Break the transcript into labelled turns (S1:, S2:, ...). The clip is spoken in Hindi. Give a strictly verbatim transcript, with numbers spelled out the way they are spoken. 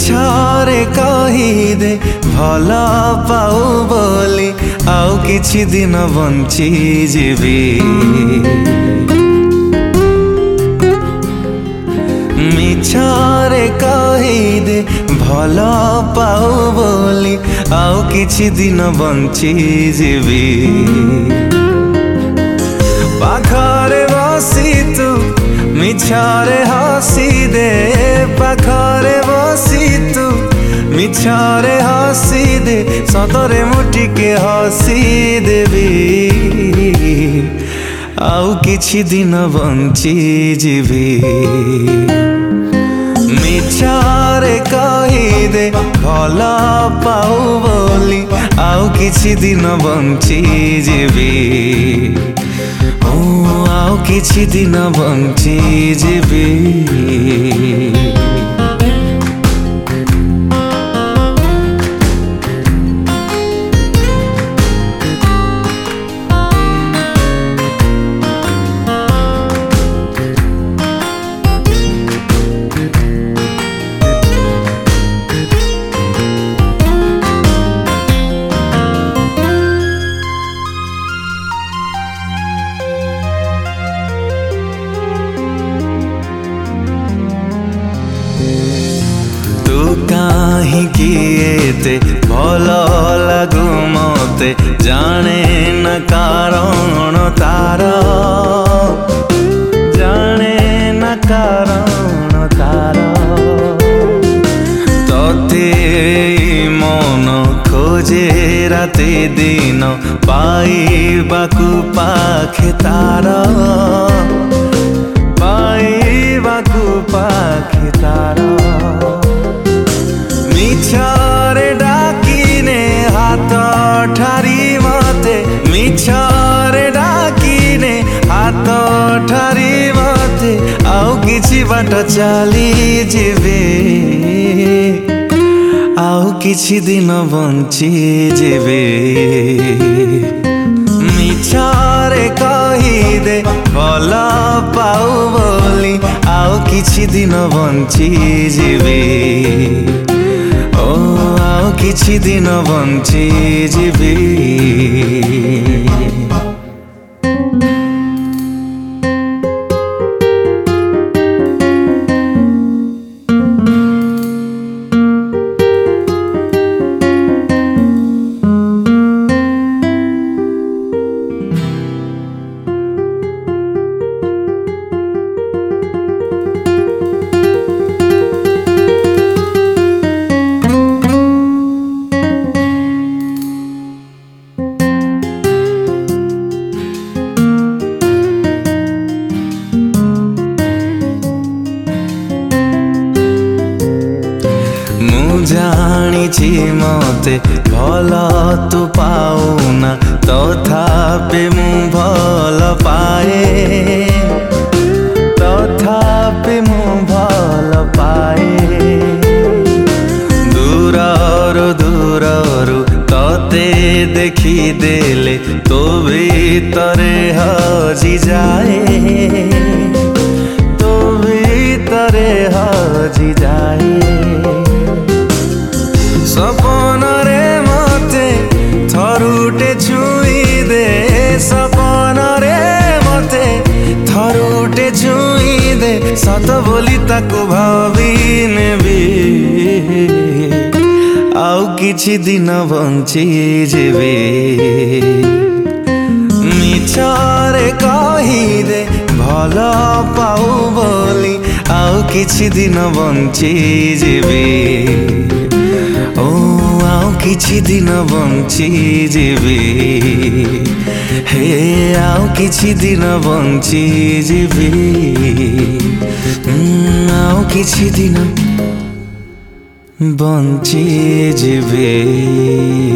S1: मिछरे कहीदे भल पाऊ बोली आउ किछि दिन बंची जीवी। मिछरे कहीदे भल पाऊ बोली आउ किछि दिन बंची जीवी। पाखरे बसी तू मिछरे हसी दे, पाखरे बसी तू मिछरे हसी दे, सतरे मुटिके हसी देवी आउ किछि दिन बंची जीवी। मिछरे कहीदे भल पाऊ बोली आउ किछि दिन बंची जीवी। आउ किछि दिन बंची जीवी। काहींकि एते भल लागू मते जाने न कारण तार, जाने न कारण तार। तते मन खोजे राते दिन पाइबाकू पाखे तार, पाइबाकू पाखे तार। मिछरे डाकिने हाथ ठारी मते, मिछरे डाकिने हाथ ठारी मते आउ किछि बाट चली जीवे। आउ किछि दिन बंची जीवे। मिछरे कहीदे भल पाऊ बोली आउ किछि दिन बंची जीवे। आउ किछि दिन बंची जीवी। जानी मते भल तू पाऊना तथापि मु भल पाए, तथापि मु भल पाए। दूररु दूररु तते देखी देले तो भीतरे हजी जाए, तो भीतरे हजी जाए। सपन रे मते थरुटे छुई दे, सपन रे मते थरुटे छुई दे, सत बोली ताकू भावी नेबी आउ किछि दिन बंची जीवी। मिछरे कहीदे भल पाऊ बोली आउ किछि दिन बंची जीवी। ओ आउ किछि दिन बंची जीवी। हे आउ किछि दिन बंची जीवी। आउ किछि दिन बंची जीवी।